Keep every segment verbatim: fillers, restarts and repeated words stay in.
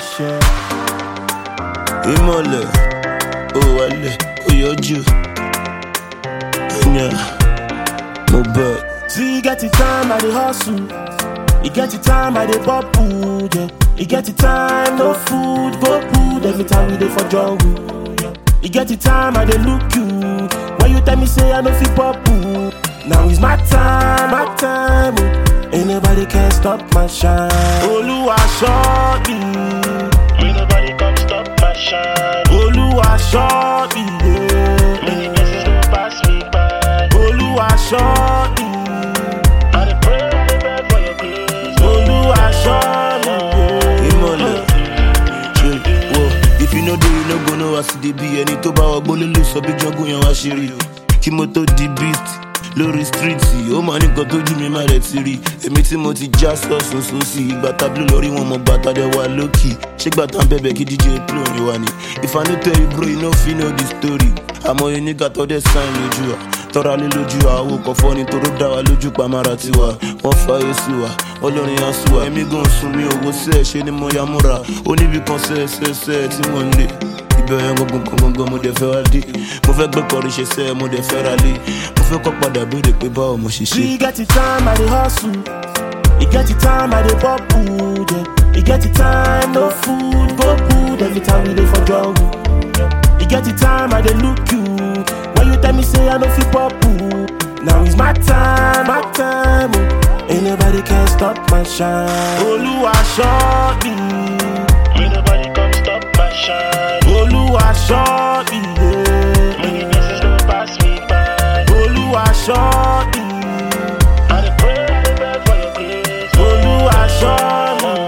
share. Imole, oh wale, oh yoju. Yeah, no bad. See, you get the time I dey hustle. You get the time I dey bubble, yeah. You get the time, no food, go food. Every time we dey for jungle. You get the time I dey look you. When you tell me say I no fit bubble. Now it's my time, my time. Oh. Ain't nobody can stop my shine. Oluwa shot me. Ain't nobody come stop my shine. Oluwa shot me, yeah. Many blessings don't pass me by. Oluwa shot me. I dey pray, I dey beg for your grace. Oluwa shot me, yeah. Imole, chill, whoa. If you know do you no go know I see the be. Any to bawa bolo lo so be jogun yan wa shiri. Kimoto the beast. Lórí streeti, ó máa ní nǹkan tójú mi má rẹ̀ ti rí. Èmi tí mo ti já sọ́sùn sósì, ìgbà tábìlì lórí wọn mọ bàtà dẹ̀ wá lókì. Ṣé gbà tán bẹ̀bẹ̀ kí D J play orin wa ni? If I no tell you bro, you no fit know the story. Àmọ́ yẹn nígbà tó dẹ̀ sign lójú wa. Tọ́ra lé lójú wa, owó kan fọ́ ni toró dá wa lójú pamara tiwa. Wọ́n fa èsì wa, olórin yẹn sùn wa. Èmi gan sùn mi òwò sẹ́ẹ̀ ṣe ni mo ya múra. Oníbi kan sẹ́ẹ̀ sẹ́ẹ̀ sẹ́ẹ̀ tí wọ́n ń lé. Ìbẹ̀rẹ̀ gbọ̀ngàn gbọ̀ngàn mo dẹ̀ fẹ́ wá dé. Mo fẹ́ gbé kọrin ṣe sẹ́ẹ̀ mo dẹ̀ fẹ́ ra lé. Mo fẹ́ kọ́ padà béèrè pé báwo mo ṣe ṣe. You get the time I dey hustle. You get the time I dey bubble, yeah. You get the time, no food, go food. Every time we dey for jungle. You get the time I dey look you. When you tell me say I no fit bubble. Now it's my time, my time. Oh. Ain't nobody can stop my shine. Oluwa shot me. Ain't nobody come stop my shine. Oluwa shot me, yeah. Many blessings don't pass me by. Oluwa shot me. I dey pray, I dey beg for your grace. Oluwa shot me,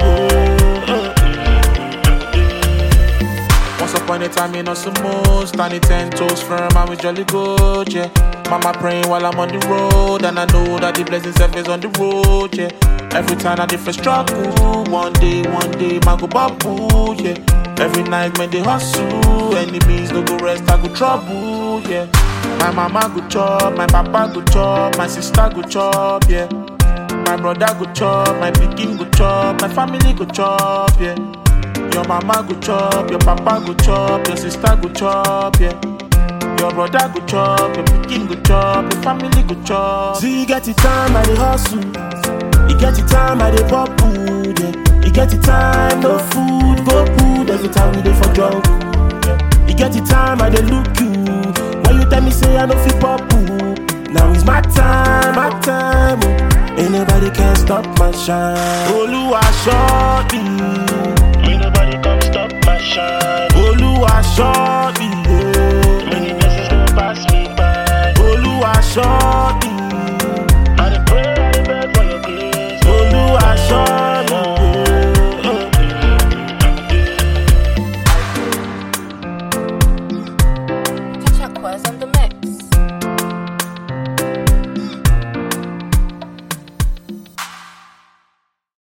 yeah. Once upon a time, you know some more. Standing ten toes firm, and we jolly good, yeah. Mama praying while I'm on the road, and I know that the blessing is on the road, yeah. Every time I different struggle, one day, one day, my go bubble, yeah. Every night when they hustle, enemies no go rest, I go trouble, yeah. My mama go chop, my papa go chop, my sister go chop, yeah. My brother go chop, my pikin go chop, my family go chop, yeah. Your mama go chop, your papa go chop, your sister go chop, yeah. Your brother go chop, your pikin go chop, your family go chop. See, you get the time I dey hustle. You get the time I dey bubble, yeah. You get the time, no food, go food. Every time we dey for jungle. You get the time I dey look you. When you tell me say I no fit bubble. Now it's my time, my time. Oh. Ain't nobody can stop my shine. Oluwa shot me.